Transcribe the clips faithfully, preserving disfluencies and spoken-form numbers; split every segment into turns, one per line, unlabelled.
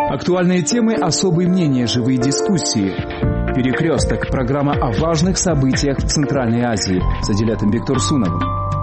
Актуальные темы, особые мнения, живые дискуссии. «Перекресток» – программа о важных событиях в Центральной Азии с Адилятом Бектурсуновым.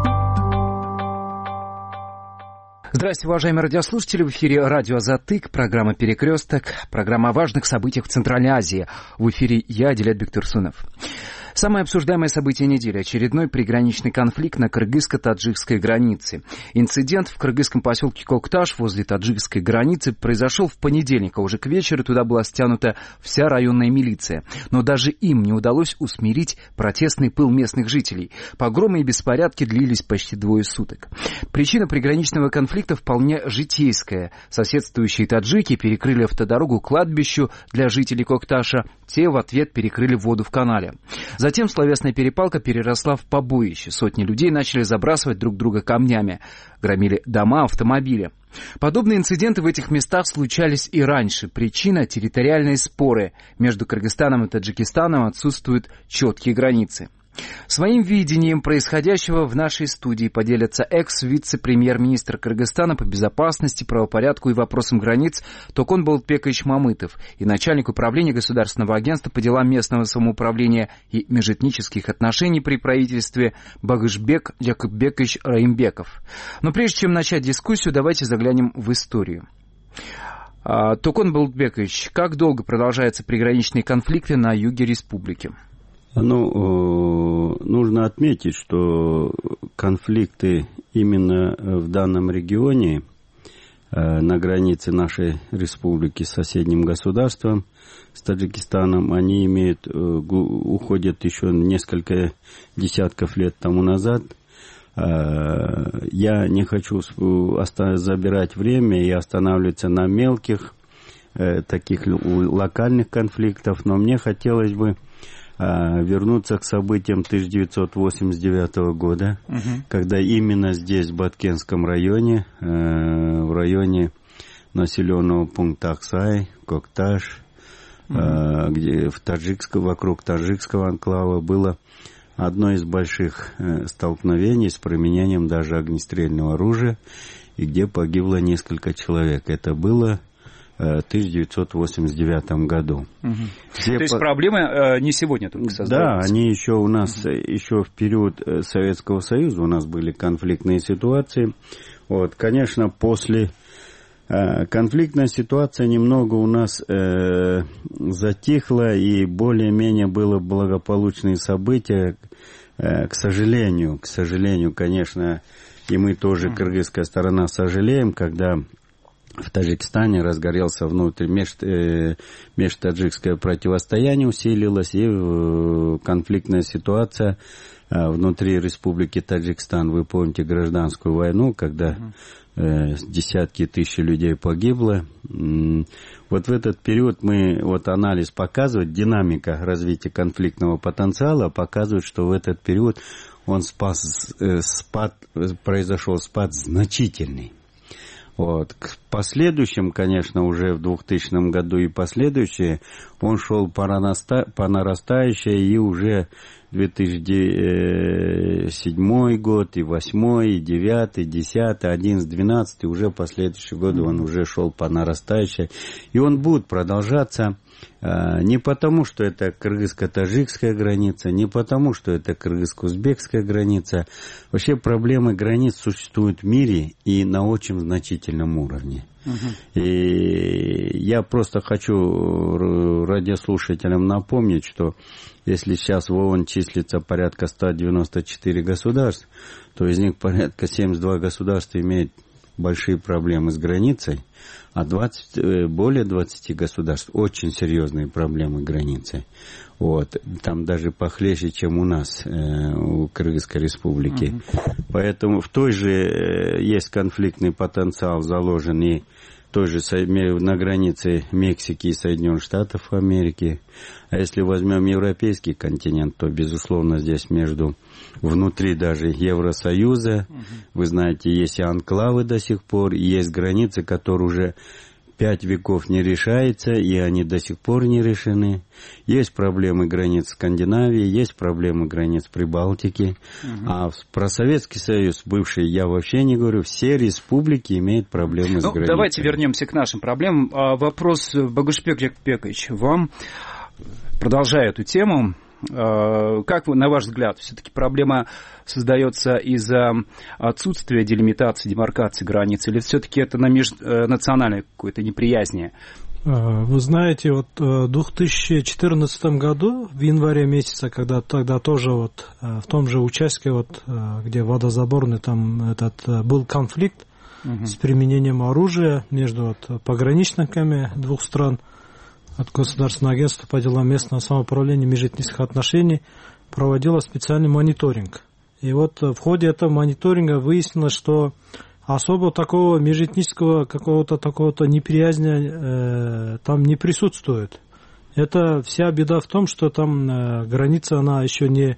Здравствуйте, уважаемые радиослушатели. В эфире радио «Затык», программа «Перекресток», программа о важных событиях в Центральной Азии. В эфире я, Адилят Бектурсунов. Самое обсуждаемое событие недели – очередной приграничный конфликт на кыргызско-таджикской границе. Инцидент в кыргызском поселке Кокташ возле таджикской границы произошел в понедельник, а уже к вечеру туда была стянута вся районная милиция. Но даже им не удалось усмирить протестный пыл местных жителей. Погромы и беспорядки длились почти двое суток. Причина приграничного конфликта вполне житейская. Соседствующие таджики перекрыли автодорогу к кладбищу для жителей Кокташа. Те в ответ перекрыли воду в канале. Затем словесная перепалка переросла в побоище. Сотни людей начали забрасывать друг друга камнями. Громили дома, автомобили. Подобные инциденты в этих местах случались и раньше. Причина – территориальные споры. Между Кыргызстаном и Таджикистаном отсутствуют четкие границы. Своим видением происходящего в нашей студии поделятся экс-вице-премьер-министр Кыргызстана по безопасности, правопорядку и вопросам границ Токон Болотбекович Мамытов и начальник управления Государственного агентства по делам местного самоуправления и межэтнических отношений при правительстве Багышбек Якупбекович Раимбеков. Но прежде чем начать дискуссию, давайте заглянем в историю. Токон Болотбекович, как долго продолжаются приграничные конфликты на юге республики?
Ну, нужно отметить, что конфликты именно в данном регионе, на границе нашей республики с соседним государством, с Таджикистаном, они имеют, уходят еще несколько десятков лет тому назад. Я не хочу забирать время и останавливаться на мелких, таких локальных конфликтах, но мне хотелось бы вернуться к событиям тысяча девятьсот восемьдесят девятого года, uh-huh. когда именно здесь, в Баткенском районе, э, в районе населенного пункта Аксай, Кокташ, uh-huh. э, где в таджикском, вокруг таджикского анклава было одно из больших э, столкновений с применением даже огнестрельного оружия, и где погибло несколько человек. Это было в тысяча девятьсот восемьдесят девятом году.
Угу. То есть по... проблемы э, не сегодня только создаются?
Да, они еще у нас, угу. еще в период Советского Союза у нас были конфликтные ситуации. Вот, конечно, после э, конфликтная ситуация немного у нас э, затихла, и более-менее было благополучные события. Э, к сожалению, к сожалению, конечно, и мы тоже, угу. кыргызская сторона, сожалеем, когда в Таджикистане разгорелся внутри меж, э, межтаджикское противостояние, усилилось, и э, конфликтная ситуация э, внутри республики Таджикистан. Вы помните гражданскую войну, когда э, десятки тысяч людей погибло. М-м, вот в этот период мы, вот анализ показывает, динамика развития конфликтного потенциала показывает, что в этот период он спас, э, спад, произошел спад значительный. Вот. К последующим, конечно, уже в двухтысячном году и последующие, он шел по, нараста... по нарастающей, и уже две тысячи седьмой год, и восьмой, и девятый, десятый, одиннадцатый, двенадцатый, уже последующие годы он уже шел по нарастающей. И он будет продолжаться э, не потому, что это кыргызско-таджикская граница, не потому, что это кыргызско-узбекская граница. Вообще проблемы границ существуют в мире и на очень значительном уровне. Uh-huh. И я просто хочу радиослушателям напомнить, что если сейчас в ООН числится порядка сто девяносто четыре государств, то из них порядка семьдесят два государства имеют большие проблемы с границей, а двадцать, более двадцати государств очень серьезные проблемы с границей. Вот. Там даже похлеще, чем у нас, э, у Кыргызской республики. Uh-huh. Поэтому в той же э, есть конфликтный потенциал заложен и той же на границе Мексики и Соединенных Штатов Америки. А если возьмем европейский континент, то, безусловно, здесь между, внутри даже Евросоюза, uh-huh. вы знаете, есть и анклавы до сих пор, и есть границы, которые уже пять веков не решается, и они до сих пор не решены. Есть проблемы границ Скандинавии, есть проблемы границ Прибалтики. Угу. А про Советский Союз, бывший, я вообще не говорю, все республики имеют проблемы ну, с границей.
Давайте вернемся к нашим проблемам. Вопрос, Богушбек Жекпекович, вам, продолжая эту тему, как, на ваш взгляд, все-таки проблема создается из-за отсутствия делимитации, демаркации границ, или все-таки это на межнациональной какой-то неприязни?
Вы знаете, вот в две тысячи четырнадцатом году, в январе месяце, когда тогда тоже вот в том же участке, вот, где водозаборный, там этот, был конфликт угу. с применением оружия между вот, пограничниками двух стран, от Государственного агентства по делам местного самоуправления межэтнических отношений проводило специальный мониторинг. И вот в ходе этого мониторинга выяснилось, что особо такого межэтнического какого-то такого-то неприязни э, там не присутствует. Это вся беда в том, что там э, граница, она еще не,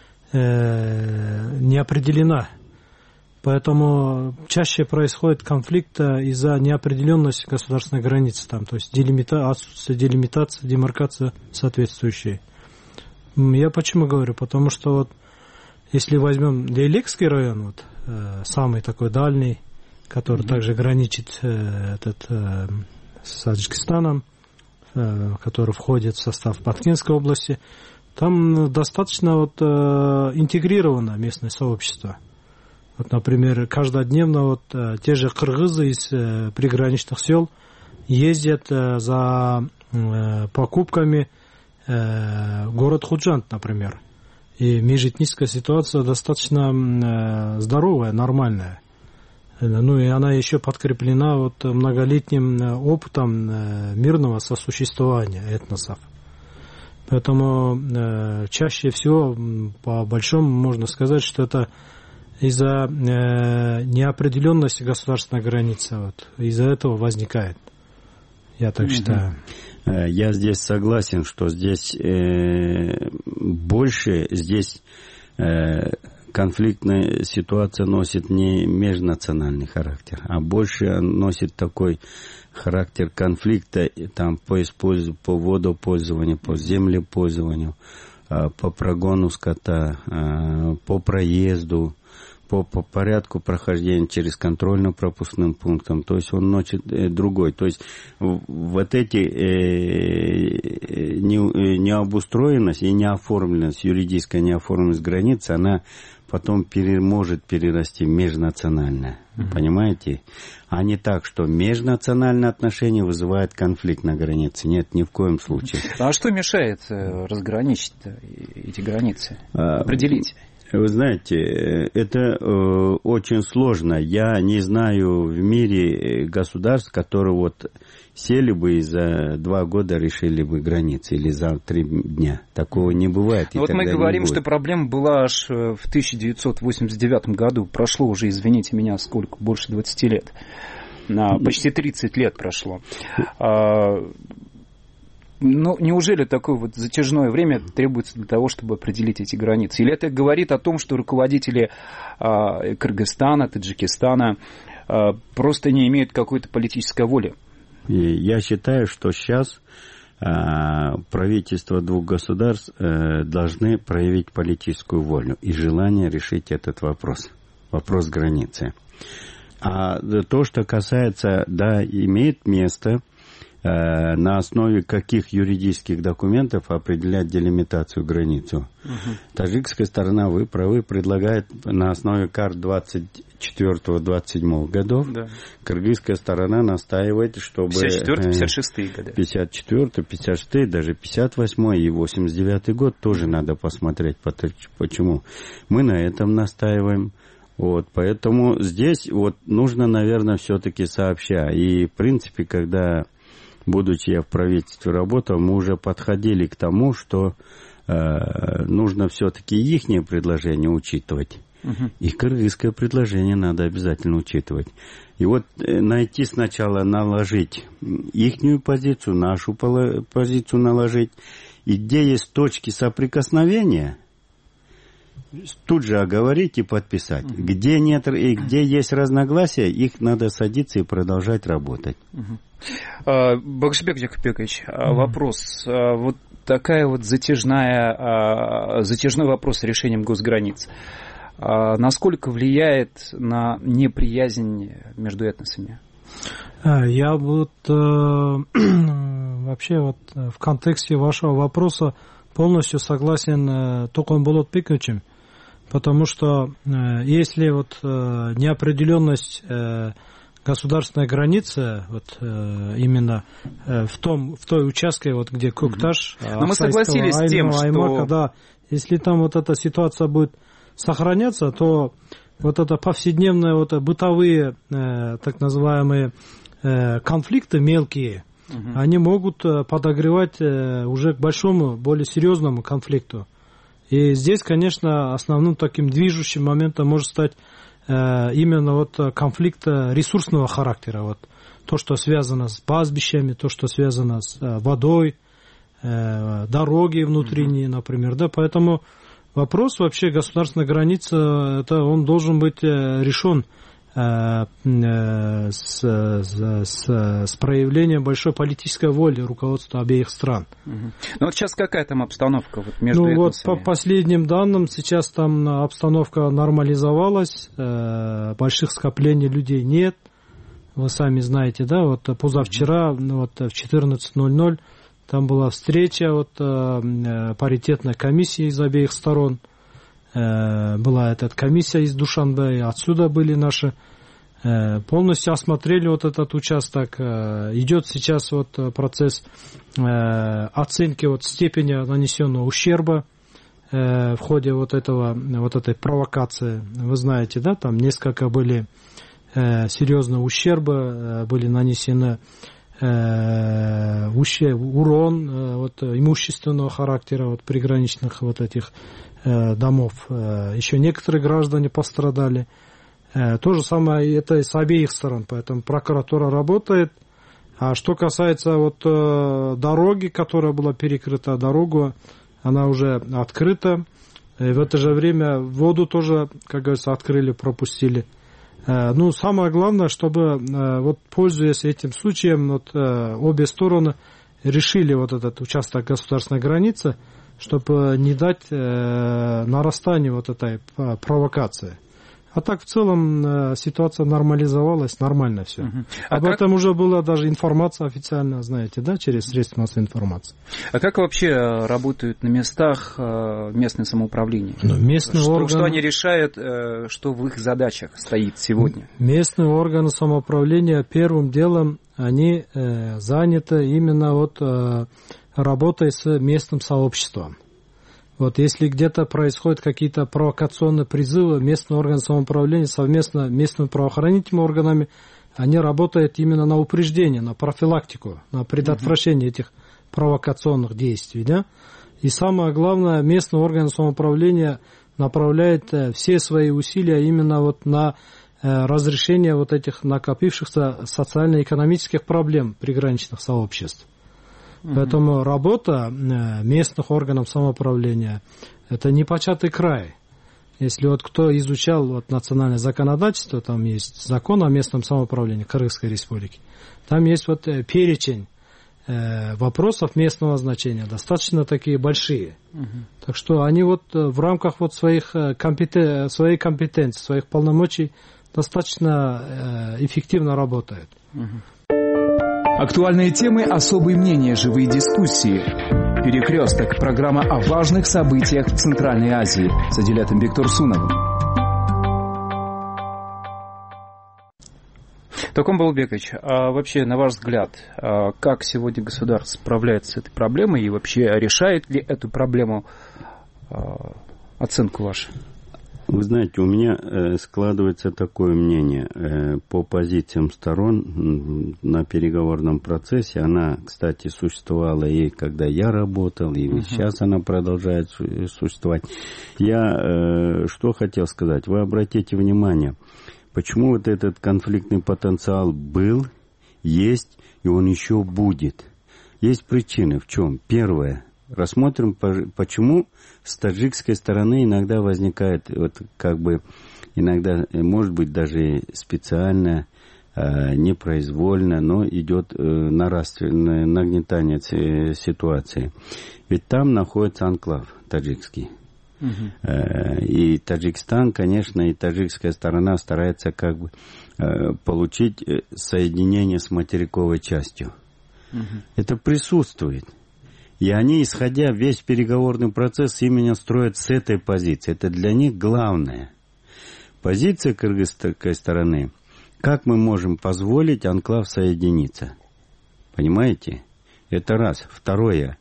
э, не определена. Поэтому чаще происходит конфликт из-за неопределенности государственной границы, там, то есть делимита, отсутствие делимитации, демаркация соответствующей. Я почему говорю? Потому что вот, если возьмем Лейлекский район, вот, э, самый такой дальний, который mm-hmm. также граничит э, этот, э, с Таджикистаном, э, который входит в состав Баткенской области, там достаточно вот, э, интегрировано местное сообщество. Вот, например, каждодневно вот, те же кыргызы из э, приграничных сел ездят э, за э, покупками э, в город Худжанд, например. И межэтническая ситуация достаточно э, здоровая, нормальная. Ну и она еще подкреплена вот, многолетним опытом э, мирного сосуществования этносов. Поэтому э, чаще всего, по большому, можно сказать, что это из-за э, неопределенности государственной границы, вот, из-за этого возникает. Я так mm-hmm. считаю.
Я здесь согласен, что здесь э, больше, здесь э, конфликтная ситуация носит не межнациональный характер, а больше носит такой характер конфликта там, по, использованию, по водопользованию, по землепользованию, э, по прогону скота, э, по проезду, По, по порядку прохождения через контрольно-пропускным пунктам, то есть он носит э, другой. То есть в, вот эти э, не, необустроенность и неоформленность, юридическая неоформленность границы, она потом пере, может перерасти в межнациональное. Mm-hmm. Понимаете? А не так, что межнациональные отношения вызывают конфликт на границе. Нет, ни в коем случае.
А что мешает разграничить эти границы? Определить?
Вы знаете, это э, очень сложно. Я не знаю в мире государств, которые вот сели бы и за два года решили бы границы или за три дня. Такого не бывает.
Вот мы говорим, что проблема была аж в тысяча девятьсот восемьдесят девятом году. Прошло уже, извините меня, сколько? Больше двадцати лет. На почти тридцать лет прошло. Ну, неужели такое вот затяжное время требуется для того, чтобы определить эти границы? Или это говорит о том, что руководители э, Кыргызстана, Таджикистана э, просто не имеют какой-то политической воли?
И я считаю, что сейчас э, правительства двух государств э, должны проявить политическую волю и желание решить этот вопрос, вопрос границы. А то, что касается, да, имеет место... на основе каких юридических документов определять делимитацию границу. Uh-huh. Таджикская сторона, вы правы, предлагает на основе карт двадцать четвёртого — двадцать седьмого годов. Да. Кыргызская сторона настаивает, чтобы...
пятьдесят четвёртый — пятьдесят шестые годы.
пятьдесят четвёртый — пятьдесят шестые, даже пятьдесят восьмой и восемьдесят девятый год тоже надо посмотреть, почему. Мы на этом настаиваем. Вот, поэтому здесь вот нужно, наверное, все-таки сообща. И, в принципе, когда... Будучи я в правительстве работал, мы уже подходили к тому, что э, нужно все-таки ихнее предложение учитывать. Uh-huh. И кыргызское предложение надо обязательно учитывать. И вот э, найти сначала, наложить ихнюю позицию, нашу позицию наложить. И где есть точки соприкосновения, тут же оговорить и подписать. Uh-huh. Где нет и где есть разногласия, их надо садиться и продолжать работать. Uh-huh.
Багшбек Джакупекович, mm-hmm. вопрос. Вот такая вот затяжная, затяжной вопрос с решением госграниц. Насколько влияет на неприязнь между этносами?
Я вот вообще вот в контексте вашего вопроса полностью согласен Токон Болотбековичем, потому что если вот неопределенность государственной границы, вот именно в том, в той участке, вот где Кокташ,
mm-hmm. Но мы согласились с тем, что...
Аймака, да, если там вот эта ситуация будет сохраняться, то вот это повседневные вот бытовые э, так называемые э, конфликты мелкие, угу. они могут подогревать э, уже к большому, более серьезному конфликту. И здесь, конечно, основным таким движущим моментом может стать э, именно вот конфликт ресурсного характера. Вот то, что связано с пастбищами, то, что связано с э, водой, э, дороги внутренние, угу. например. Да, поэтому вопрос вообще государственной границы, это он должен быть решен э, э, с, с, с проявлением большой политической воли руководства обеих стран.
Угу. Ну вот сейчас какая там обстановка вот между
ну,
этносами?
Вот по последним данным сейчас там обстановка нормализовалась, э, больших скоплений людей нет. Вы сами знаете, да, вот позавчера вот, в четырнадцать ноль ноль там была встреча вот, э, паритетной комиссии из обеих сторон. Э, была эта комиссия из Душанбе, отсюда были наши. Э, полностью осмотрели вот этот участок. Э, идет сейчас вот процесс э, оценки вот степени нанесенного ущерба э, в ходе вот, этого, вот этой провокации. Вы знаете, да, там несколько были э, серьезные ущербы, э, были нанесены урон вот, имущественного характера вот, приграничных вот этих э, домов. Еще некоторые граждане пострадали. Э, то же самое это с обеих сторон, поэтому прокуратура работает. А что касается вот, э, дороги, которая была перекрыта, дорогу, она уже открыта. И в это же время воду тоже, как говорится, открыли, пропустили. Ну, самое главное, чтобы, вот, пользуясь этим случаем, вот, обе стороны решили вот этот участок государственной границы, чтобы не дать нарастания вот этой провокации. А так, в целом, ситуация нормализовалась, нормально все. Uh-huh. А Об как... этом уже была даже информация официальная, знаете, да, через средства массовой информации.
А как вообще работают на местах местное самоуправление?
Ну, местные
что,
органы...
что они решают, что в их задачах стоит сегодня?
Местные органы самоуправления первым делом, они заняты именно вот работой с местным сообществом. Вот если где-то происходят какие-то провокационные призывы, местные органы самоуправления совместно с местными правоохранительными органами, они работают именно на упреждение, на профилактику, на предотвращение uh-huh. этих провокационных действий. Да? И самое главное, местные органы самоуправления направляют все свои усилия именно вот на разрешение вот этих накопившихся социально-экономических проблем приграничных сообществ. Поэтому работа местных органов самоуправления – это непочатый край. Если вот кто изучал вот национальное законодательство, там есть закон о местном самоуправлении Кыргызской республики, там есть вот перечень вопросов местного значения, достаточно такие большие. Угу. Так что они вот в рамках вот своих компетен... своей компетенции, своих полномочий достаточно эффективно работают.
Угу.
Актуальные темы, особые мнения, живые дискуссии. Перекресток. Программа о важных событиях в Центральной Азии с Адилятом Бектурсуновым.
Токон Болотбекович, а вообще, на ваш взгляд, как сегодня государство справляется с этой проблемой и вообще решает ли эту проблему? Оценку вашу.
Вы знаете, у меня э, складывается такое мнение э, по позициям сторон на переговорном процессе. Она, кстати, существовала и когда я работал, и uh-huh. сейчас она продолжает существовать. Я э, что хотел сказать. Вы обратите внимание, почему вот этот конфликтный потенциал был, есть, и он еще будет. Есть причины. В чем? Первое. Рассмотрим, почему с таджикской стороны иногда возникает, вот как бы, иногда, может быть, даже специально непроизвольно, но идет нарастательное нагнетание ситуации. Ведь там находится анклав таджикский. Угу. И Таджикистан, конечно, и таджикская сторона старается как бы получить соединение с материковой частью. Угу. Это присутствует. И они, исходя весь переговорный процесс, именно строят с этой позиции. Это для них главное. Позиция кыргызской стороны. Как мы можем позволить анклав соединиться? Понимаете? Это раз. Второе.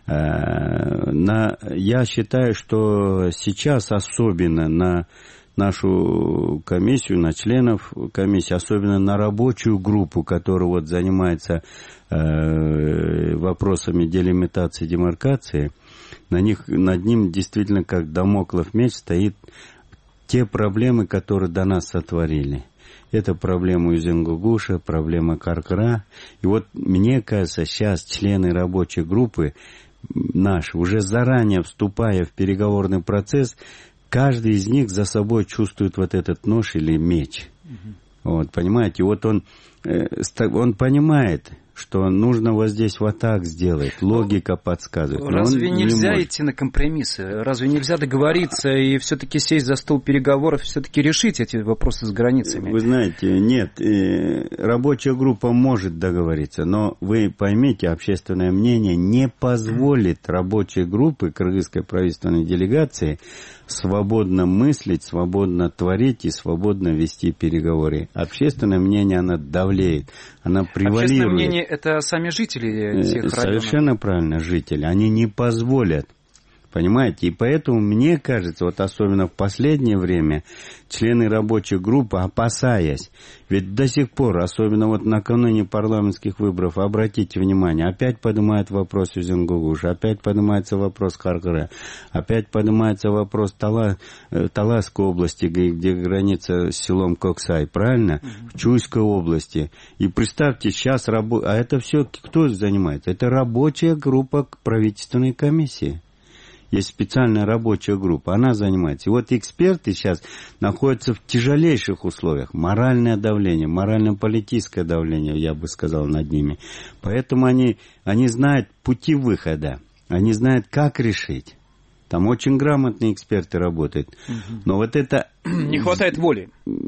На, я считаю, что сейчас особенно на нашу комиссию, на членов комиссии, особенно на рабочую группу, которая вот занимается э, вопросами делимитации, демаркации, на них, над ним действительно как дамоклов меч стоит те проблемы, которые до нас сотворили. Это проблема Узенгугуша, проблема Каркара. И вот мне кажется, сейчас члены рабочей группы наши, уже заранее вступая в переговорный процесс, каждый из них за собой чувствует вот этот нож или меч. Угу. Вот, понимаете, вот он, он понимает, что нужно вот здесь вот так сделать, логика подсказывает.
Разве нельзя не идти на компромиссы? Разве нельзя договориться и все-таки сесть за стол переговоров, все-таки решить эти вопросы с границами?
Вы знаете, нет, рабочая группа может договориться, но вы поймите, общественное мнение не позволит рабочей группе кыргызской правительственной делегации свободно мыслить, свободно творить и свободно вести переговоры. Общественное мнение, оно давлеет, оно превалирует.
Общественное мнение — это сами жители этих районов.
Совершенно правильно, жители. Они не позволят. Понимаете? И поэтому, мне кажется, вот особенно в последнее время, члены рабочей группы, опасаясь, ведь до сих пор, особенно вот накануне парламентских выборов, обратите внимание, опять поднимают вопрос Узенгугуш, опять поднимается вопрос Каркара, опять поднимается вопрос Тала, Таласской области, где граница с селом Коксай, правильно? Mm-hmm. В Чуйской области. И представьте, сейчас, рабо... а это все кто занимается? Это рабочая группа правительственной комиссии. Есть специальная рабочая группа, она занимается. И вот эксперты сейчас находятся в тяжелейших условиях. Моральное давление, морально-политическое давление, я бы сказал, над ними. Поэтому они, они знают пути выхода, они знают, как решить. Там очень грамотные эксперты работают. Угу. Но вот это...
Не хватает воли.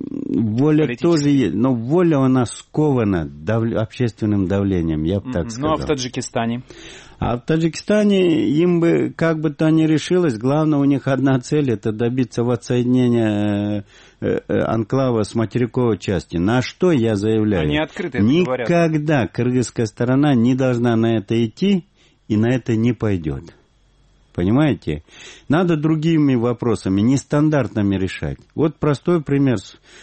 Воля тоже есть, но воля, она скована дав... общественным давлением, я бы угу. так сказал.
Ну, а в Таджикистане?
А в Таджикистане им бы, как бы то ни решилось, главное у них одна цель — это добиться воссоединения анклава с материковой части. На что я заявляю?
Они открыто это
говорят. Никогда кыргызская сторона не должна на это идти и на это не пойдет. Понимаете? Надо другими вопросами, нестандартными решать. Вот простой пример.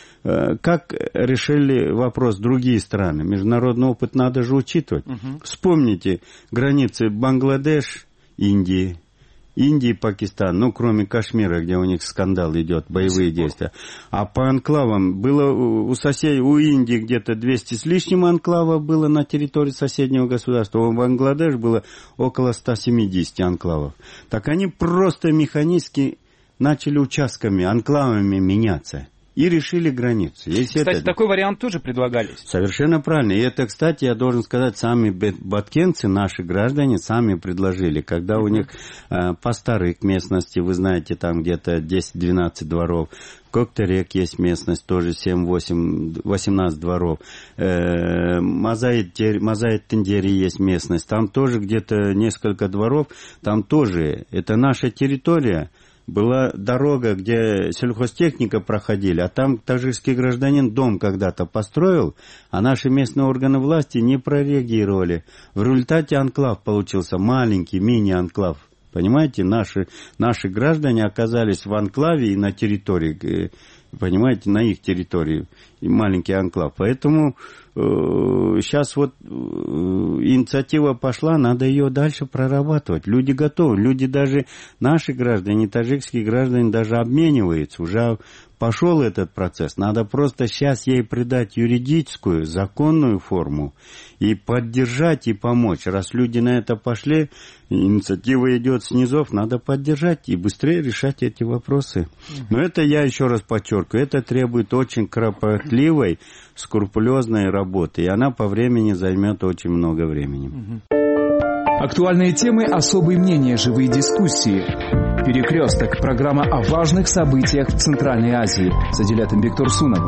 Как решили вопрос другие страны? Международный опыт надо же учитывать. Угу. Вспомните границы Бангладеш, Индии, Индии, Пакистан, ну, кроме Кашмира, где у них скандал идет, боевые действия. А по анклавам было у соседей, у Индии где-то двести с лишним анклавов было на территории соседнего государства. У Бангладеш было около ста семидесяти анклавов. Так они просто механически начали участками, анклавами меняться. И решили границу. Если
кстати,
это...
такой вариант тоже предлагались.
Совершенно правильно. И это, кстати, я должен сказать, сами баткенцы, наши граждане, сами предложили. Когда у них э, по старой местности, вы знаете, там где-то десять-двенадцать дворов. В Коктерек есть местность, тоже семь-восемь, восемнадцать дворов. Э, Мазаит-Тендери есть местность. Там тоже где-то несколько дворов. Там тоже, это наша территория. Была дорога, где сельхозтехника проходили, а там таджикский гражданин дом когда-то построил, а наши местные органы власти не прореагировали. В результате анклав получился, маленький мини-анклав. Понимаете, наши, наши граждане оказались в анклаве и на территории, понимаете, на их территории, и маленький анклав. Поэтому э, сейчас вот э, инициатива пошла, надо ее дальше прорабатывать. Люди готовы, люди даже, наши граждане, таджикские граждане даже обмениваются. Уже пошел этот процесс, надо просто сейчас ей придать юридическую, законную форму и поддержать и помочь. Раз люди на это пошли, инициатива идет снизов, надо поддержать и быстрее решать эти вопросы. Но это, я еще раз подчеркиваю, это требует очень кропотливой, скрупулезной работы, и она по времени займет очень много времени.
Актуальные темы, особые мнения, живые дискуссии. «Перекресток» – программа о важных событиях в Центральной Азии с Адилятом Бектурсуновым.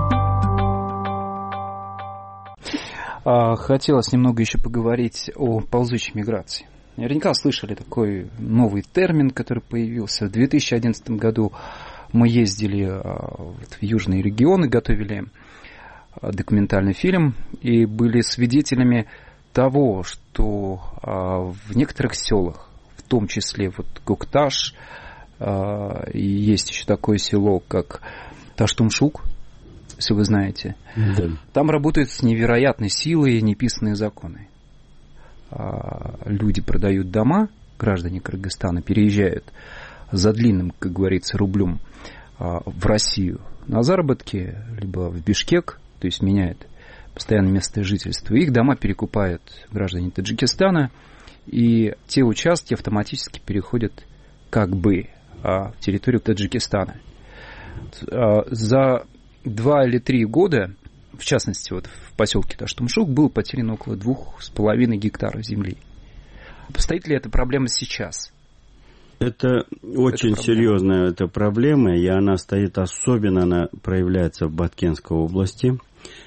Хотелось немного еще поговорить о ползучей миграции. Наверняка слышали такой новый термин, который появился. В две тысячи одиннадцатом году мы ездили в южные регионы, готовили документальный фильм и были свидетелями того, что в некоторых селах, в том числе вот Кокташ, и есть еще такое село, как Таштумшук, если вы знаете, да. Там работают с невероятной силой неписанные законы. Люди продают дома, граждане Кыргызстана переезжают за длинным, как говорится, рублем в Россию на заработки, либо в Бишкек, то есть меняют постоянное место жительства. Их дома перекупают граждане Таджикистана, и те участки автоматически переходят как бы в территорию Таджикистана. За два или три года, в частности, вот в поселке Таштумшук, было потеряно около двух с половиной гектаров земли. Стоит ли эта проблема сейчас?
Это очень это серьезная эта проблема, и она стоит, особенно она проявляется в Баткенской области.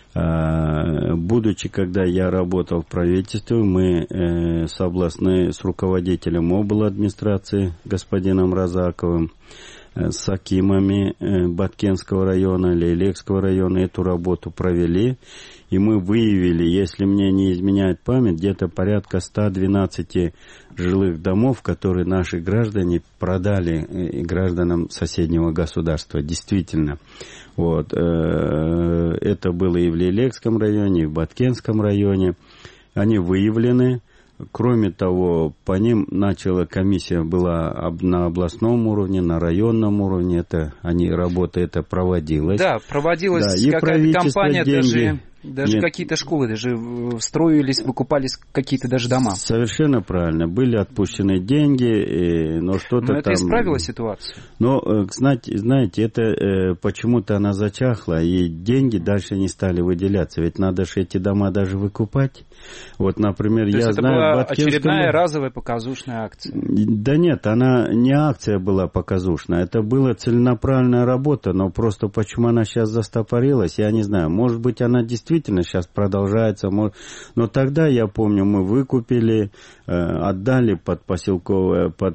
Будучи, когда я работал в правительстве, мы э, с областной, с руководителем обл. Администрации господином Разаковым, э, с акимами э, Баткенского района, Лейлекского района эту работу провели. И мы выявили, если мне не изменяет память, где-то порядка ста двенадцати жилых домов, которые наши граждане продали э, гражданам соседнего государства. Действительно. Вот, э, это было и в Лейлекском районе, и в Баткенском районе. Они выявлены. Кроме того, по ним начала комиссия была на областном уровне, на районном уровне. Это, они, работа эта проводилась.
Да, проводилась да, какая-то кампания, деньги... даже... Даже Нет. какие-то школы даже строились, выкупались какие-то даже дома.
Совершенно правильно. Были отпущены деньги, но что-то
но это
там...
исправило ситуацию.
Но, знаете, это почему-то она зачахла, и деньги дальше не стали выделяться. Ведь надо же эти дома даже выкупать. Вот, например,
То
я
есть это
знаю...
была
Баткенском...
очередная разовая показушная акция?
Да нет, она не акция была показушная. Это была целенаправленная работа, но просто почему она сейчас застопорилась, я не знаю. Может быть, она действительно Действительно, сейчас продолжается. Но тогда, я помню, мы выкупили, отдали под поселковое, под,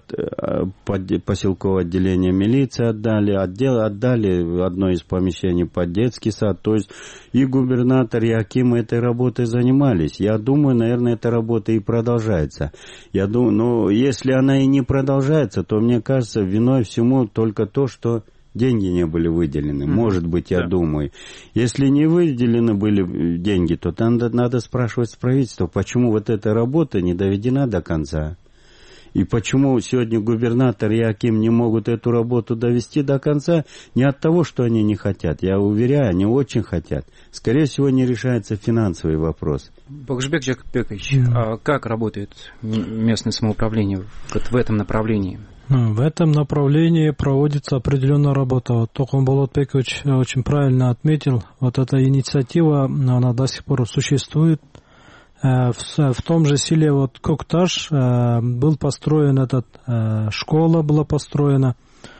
под поселковое отделение милиции, отдали, отдел, отдали одно из помещений под детский сад. То есть и губернатор, и акимы этой работой занимались. Я думаю, наверное, эта работа и продолжается. Я думаю, но если она и не продолжается, то, мне кажется, виной всему только то, что деньги не были выделены, может быть, я да. думаю. Если не выделены были деньги, то надо, надо спрашивать с правительства, почему вот эта работа не доведена до конца. И почему сегодня губернатор и аким не могут эту работу довести до конца, не от того, что они не хотят. Я уверяю, они очень хотят. Скорее всего, не решается финансовый вопрос.
Богжбек Джакбекович, mm. а как работает местное самоуправление вот в этом направлении?
В этом направлении проводится определенная работа. Вот Током Болотбекович очень правильно отметил, вот эта инициатива, она до сих пор существует. В, в том же селе вот Кокташ был построен этот, школа была построена,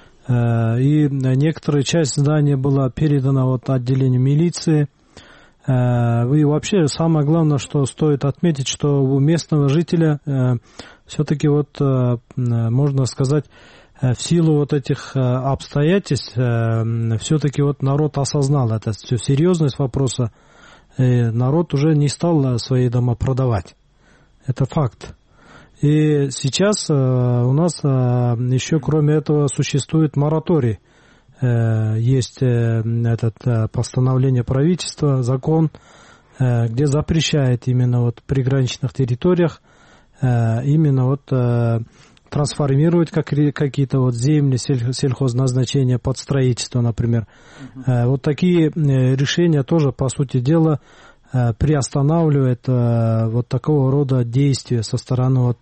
и некоторая часть здания была передана вот отделению милиции. И вообще самое главное, что стоит отметить, что у местного жителя все-таки вот, можно сказать, в силу вот этих обстоятельств, все-таки вот народ осознал это, всю серьезность вопроса, и народ уже не стал свои дома продавать. Это факт. И сейчас у нас еще кроме этого существует мораторий. Есть это постановление правительства, закон, где запрещает именно вот в приграничных территориях именно вот трансформировать как, какие-то вот земли, сель, сельхозназначения под строительство, например. Uh-huh. Вот такие решения тоже, по сути дела, приостанавливают вот такого рода действия со стороны вот,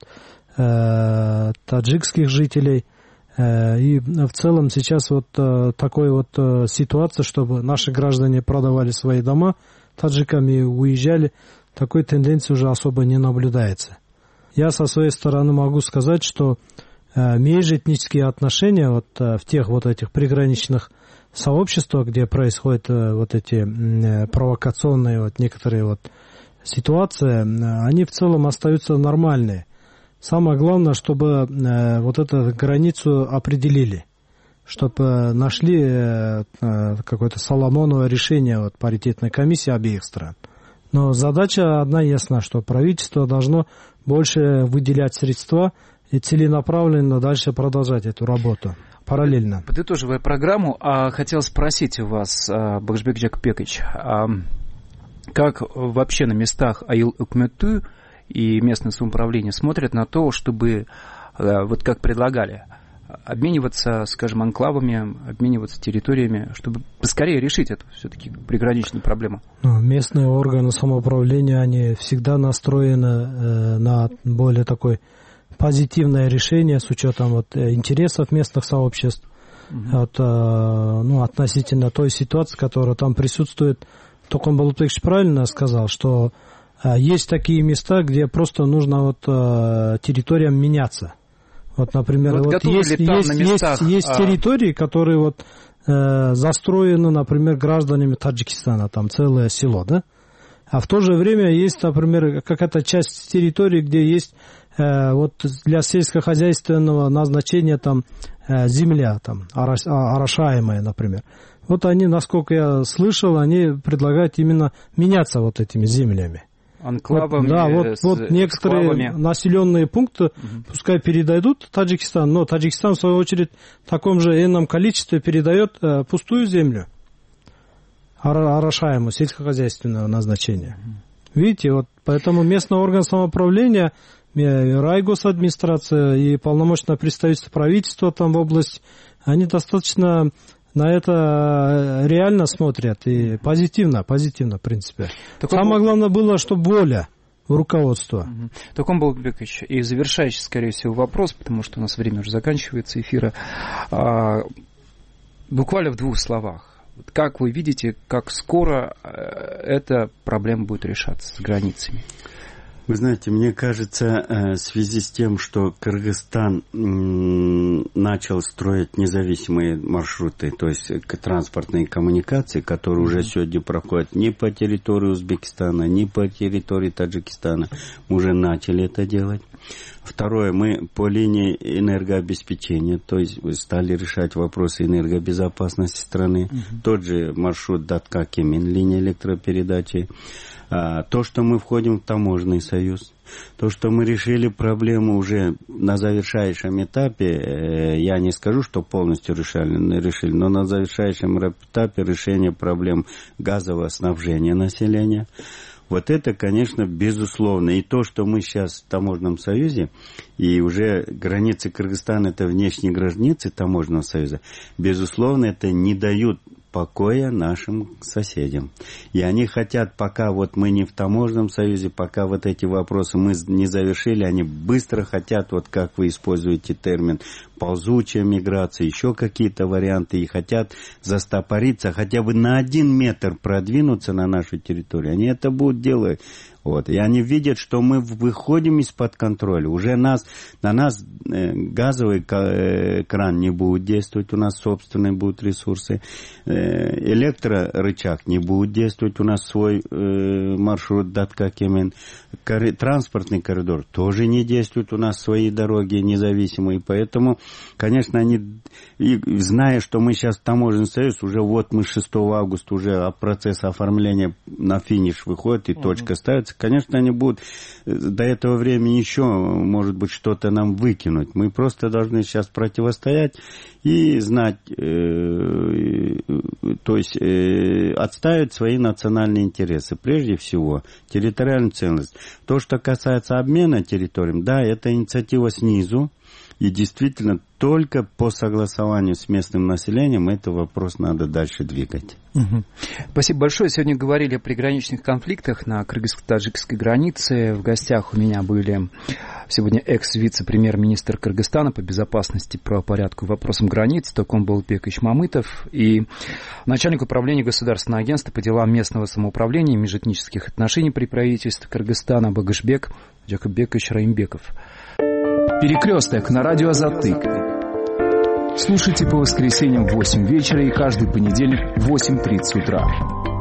таджикских жителей. И в целом сейчас вот такой вот ситуация, чтобы наши граждане продавали свои дома таджикам и уезжали, такой тенденции уже особо не наблюдается. Я со своей стороны могу сказать, что межэтнические отношения вот в тех вот этих приграничных сообществах, где происходят вот эти провокационные вот некоторые вот ситуации, они в целом остаются нормальные. Самое главное, чтобы э, вот эту границу определили, чтобы нашли э, какое-то соломоново решение вот, паритетной комиссии обеих стран. Но задача одна ясна, что правительство должно больше выделять средства и целенаправленно дальше продолжать эту работу параллельно.
Подытоживая программу, хотел спросить у вас, Багжбек Джакпекович, как вообще на местах Айыл-Үкмөтү и местное самоуправление смотрят на то, чтобы, вот как предлагали, обмениваться, скажем, анклавами, обмениваться территориями, чтобы поскорее решить эту все-таки приграничную проблему?
Местные органы самоуправления, они всегда настроены э, на более такое позитивное решение с учетом вот, интересов местных сообществ, mm-hmm. вот, э, ну, относительно той ситуации, которая там присутствует. Токон Балутбекович правильно сказал, что э, есть такие места, где просто нужно вот, э, территориям меняться. Вот, например, вот вот есть, есть, местах, есть, есть а... территории, которые вот, э, застроены, например, гражданами Таджикистана, там целое село, да? А в то же время есть, например, какая-то часть территории, где есть э, вот для сельскохозяйственного назначения там, э, земля, там, орос, орошаемая, например. Вот они, насколько я слышал, они предлагают именно меняться вот этими землями.
Анклавами,
вот, да, вот, вот некоторые эксклавами. Населенные пункты угу. пускай передадут Таджикистан, но Таджикистан, в свою очередь, в таком же энном количестве передает э, пустую землю, орошаемую, сельскохозяйственного назначения. Угу. Видите, вот поэтому местный орган самоуправления, райгосадминистрация и полномочное представительство правительства там в области, они достаточно... на это реально смотрят и позитивно, позитивно, в принципе. Таком... Самое главное было, чтобы воля руководства.
Угу. Токон Балутбекович, и завершающий, скорее всего, вопрос, потому что у нас время уже заканчивается эфира. А, буквально в двух словах. Как вы видите, как скоро эта проблема будет решаться с границами?
Вы знаете, мне кажется, в связи с тем, что Кыргызстан начал строить независимые маршруты, то есть транспортные коммуникации, которые уже сегодня проходят не по территории Узбекистана, не по территории Таджикистана, мы уже начали это делать. Второе, мы по линии энергообеспечения, то есть стали решать вопросы энергобезопасности страны. Uh-huh. Тот же маршрут Датка-Кемин, линия электропередачи. А, то, что мы входим в таможенный союз, то, что мы решили проблему уже на завершающем этапе, э, я не скажу, что полностью решали, решили, но на завершающем этапе решения проблем газового снабжения населения. Вот это, конечно, безусловно. И то, что мы сейчас в таможенном союзе, и уже границы Кыргызстана, это внешние границы таможенного союза, безусловно, это не дают покоя нашим соседям. И они хотят, пока вот мы не в таможенном союзе, пока вот эти вопросы мы не завершили, они быстро хотят, вот как вы используете термин, ползучая миграция, еще какие-то варианты, и хотят застопориться, хотя бы на один метр продвинуться на нашу территорию. Они это будут делать. Вот. И они видят, что мы выходим из-под контроля. Уже нас, на нас э, газовый э, кран не будет действовать, у нас собственные будут ресурсы. Э, электрорычаг не будет действовать, у нас свой э, маршрут Датка-Кемин. Кор- транспортный коридор тоже не действует, у нас свои дороги независимые. Поэтому, конечно, они, и, зная, что мы сейчас в таможенный союз, уже вот мы шестого августа уже процесс оформления на финиш выходит и uh-huh. точка ставится. Конечно, они будут до этого времени еще, может быть, что-то нам выкинуть. Мы просто должны сейчас противостоять и знать, э, то есть э, отстаивать свои национальные интересы. Прежде всего, территориальную целостность. То, что касается обмена территориями, да, это инициатива снизу. И действительно, только по согласованию с местным населением этот вопрос надо дальше двигать.
Угу. Спасибо большое. Сегодня говорили о приграничных конфликтах на кыргызско-таджикской границе. В гостях у меня были сегодня экс-вице-премьер-министр Кыргызстана по безопасности, правопорядку и вопросам границ Токомбол Бекович Мамытов и начальник управления Государственного агентства по делам местного самоуправления и межэтнических отношений при правительстве Кыргызстана Багышбек Джакуббекович Раимбеков.
Перекресток на радио «Азатык». Слушайте по воскресеньям в восемь вечера и каждый понедельник в восемь тридцать утра.